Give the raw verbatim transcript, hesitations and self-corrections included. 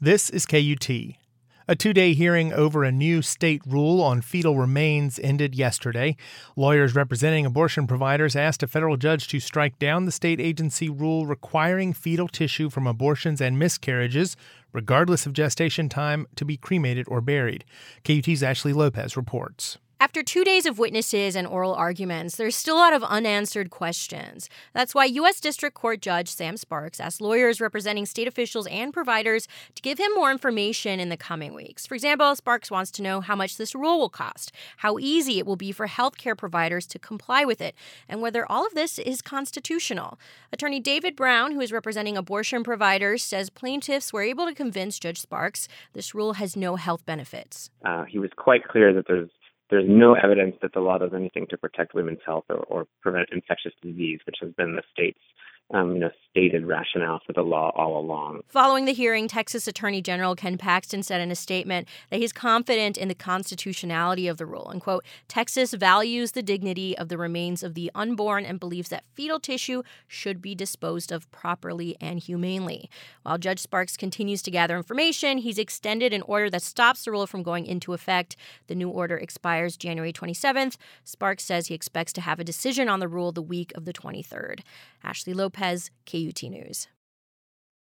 This is K U T. A two-day hearing over a new state rule on fetal remains ended yesterday. Lawyers representing abortion providers asked a federal judge to strike down the state agency rule requiring fetal tissue from abortions and miscarriages, regardless of gestation time, to be cremated or buried. K U T's Ashley Lopez reports. After two days of witnesses and oral arguments, there's still a lot of unanswered questions. That's why U S. District Court Judge Sam Sparks asked lawyers representing state officials and providers to give him more information in the coming weeks. For example, Sparks wants to know how much this rule will cost, how easy it will be for healthcare providers to comply with it, and whether all of this is constitutional. Attorney David Brown, who is representing abortion providers, says plaintiffs were able to convince Judge Sparks this rule has no health benefits. Uh, he was quite clear that there's There's no evidence that the law does anything to protect women's health or, or prevent infectious disease, which has been the state's um, you know, stated rationale for the law all along. Following the hearing, Texas Attorney General Ken Paxton said in a statement that he's confident in the constitutionality of the rule. And, quote, Texas values the dignity of the remains of the unborn and believes that fetal tissue should be disposed of properly and humanely. While Judge Sparks continues to gather information, he's extended an order that stops the rule from going into effect. The new order expires January twenty-seventh. Sparks says he expects to have a decision on the rule the week of the twenty-third. Ashley Lopez, K U T News.